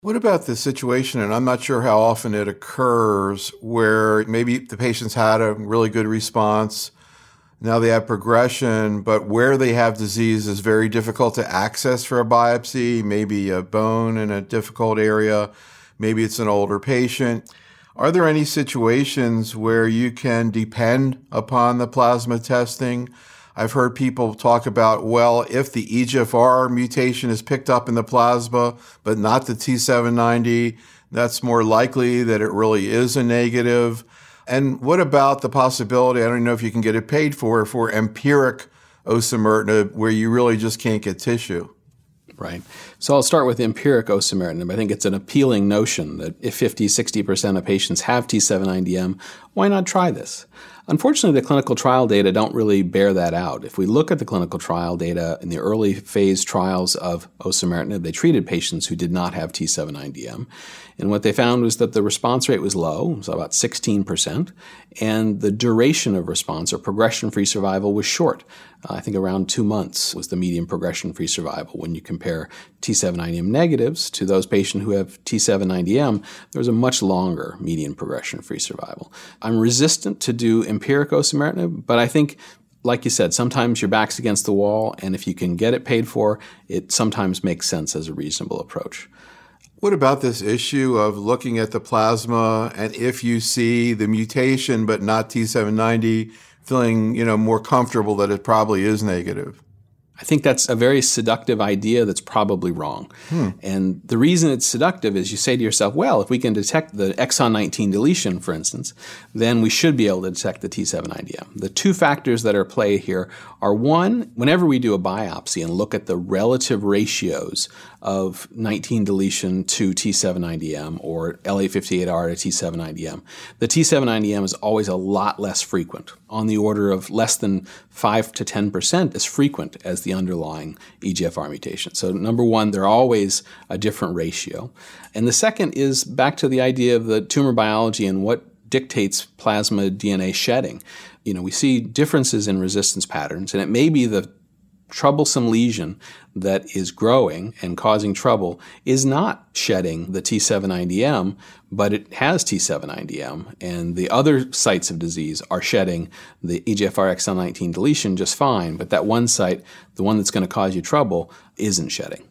What about the situation, and I'm not sure how often it occurs, where maybe the patient's had a really good response, now they have progression, but where they have disease is very difficult to access for a biopsy, maybe a bone in a difficult area, maybe it's an older patient. Are there any situations where you can depend upon the plasma testing? I've heard people talk about, well, if the EGFR mutation is picked up in the plasma, but not the T790, that's more likely that it really is a negative. And what about the possibility, I don't know if you can get it paid for empiric osimertinib, where you really just can't get tissue? Right. So I'll start with empiric osimertinib. I think it's an appealing notion that if 50-60% of patients have T790M, why not try this? Unfortunately, the clinical trial data don't really bear that out. If we look at the clinical trial data in the early phase trials of osimertinib, they treated patients who did not have T790M. And what they found was that the response rate was low, so about 16%, and the duration of response or progression-free survival was short. I think around 2 months was the median progression-free survival. When you compare T790M negatives to those patients who have T790M, there's a much longer median progression-free survival. I'm resistant to do empiric osimertinib, but I think, like you said, sometimes your back's against the wall, and if you can get it paid for, it sometimes makes sense as a reasonable approach. What about this issue of looking at the plasma, and if you see the mutation but not T790, feeling more comfortable that it probably is negative? I think that's a very seductive idea that's probably wrong. And the reason it's seductive is you say to yourself, well, if we can detect the exon 19 deletion, for instance, then we should be able to detect the T790M. The two factors that are at play here are, one, whenever we do a biopsy and look at the relative ratios of 19 deletion to T790M or L858R to T790M, the T790M is always a lot less frequent, on the order of less than 5 to 10% as frequent as the underlying EGFR mutation. So number one, they're always a different ratio. And the second is back to the idea of the tumor biology and what dictates plasma DNA shedding. We see differences in resistance patterns, and it may be the troublesome lesion that is growing and causing trouble is not shedding the T790M, but it has T790M, and the other sites of disease are shedding the EGFR exon 19 deletion just fine, but that one site, the one that's going to cause you trouble, isn't shedding.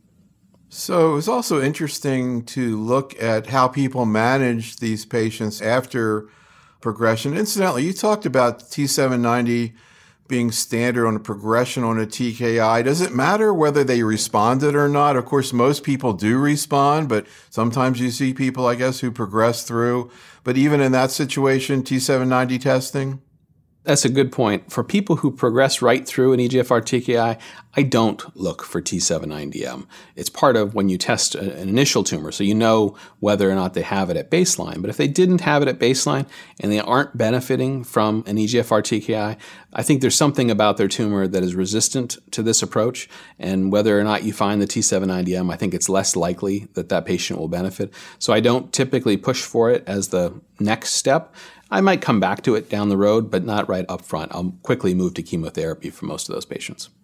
So it's also interesting to look at how people manage these patients after progression. Incidentally, you talked about T790 being standard on a progression on a TKI. Does it matter whether they responded or not? Of course, most people do respond, but sometimes you see people, I guess, who progress through. But even in that situation, T790 testing? That's a good point. For people who progress right through an EGFR TKI, I don't look for T790M. It's part of when you test an initial tumor, so you know whether or not they have it at baseline. But if they didn't have it at baseline and they aren't benefiting from an EGFR TKI, I think there's something about their tumor that is resistant to this approach, and whether or not you find the T790M, I think it's less likely that that patient will benefit. So I don't typically push for it as the next step. I might come back to it down the road, but not right up front. I'll quickly move to chemotherapy for most of those patients.